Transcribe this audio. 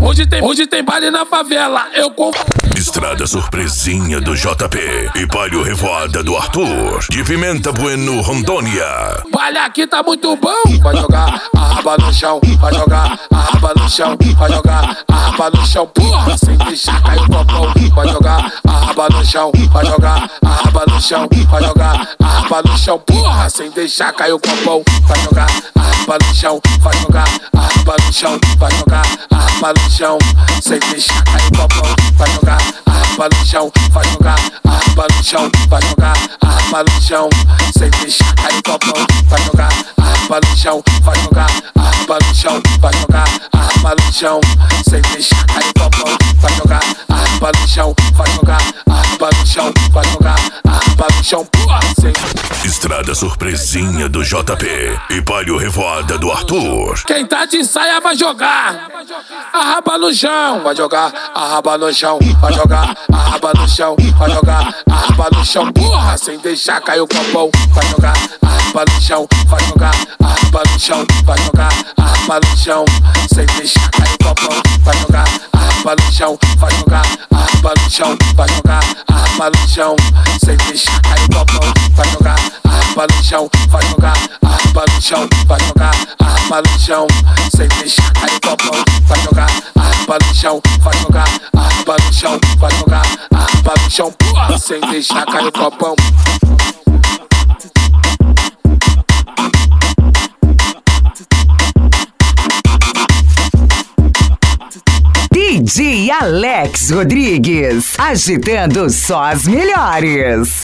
Hoje tem baile na favela, eu com... Estrada surpresinha do JP e palio revoada do Arthur. De Pimenta Bueno, Rondônia. Baile aqui tá muito bom. Vai jogar a raba no chão, vai jogar a raba no chão, vai jogar a raba no chão, porra, sem deixar cair o copão. Vai jogar a raba no chão, vai jogar a raba no chão, vai jogar a raba no chão, porra, sem deixar cair o copão. Vai jogar a raba no chão, vai jogar a raba no chão, vai jogar a raba no chão, sem deixar cair o copão. Vai jogar a raba no chão, vai jogar a raba no chão, vai jogar a raba no chão, sem deixar cair o copão. Vai jogar a raba no chão, vai jogar a raba no chão, vai jogar a raba no chão, sem deixar cair o copão. Vai jogar a raba no chão, vai jogar a raba no chão, vai jogar a raba no chão, porra, sem... Estrada surpresinha do JP e palio revoada do Arthur. Quem tá de saia vai jogar a raba no chão, vai jogar a raba no chão, vai jogar a raba no chão, vai jogar a raba no chão, porra, sem deixar cair o copão. Vai jogar a raba no chão, vai jogar a raba no chão, vai jogar a raba no chão, sem deixar cair o copão. Vai jogar a raba no chão, vai jogar a raba no chão, vai jogar a raba no chão, sem deixar cair o copão. Vai jogar a raba no chão, vai jogar a raba no chão, vai jogar a raba no chão, sem deixar cair o copão. Vai jogar a raba no chão, vai jogar a raba no chão, vai jogar a raba no chão, porra, sem deixar cair o copão. DJ Alex Rodrigues, agitando só as melhores.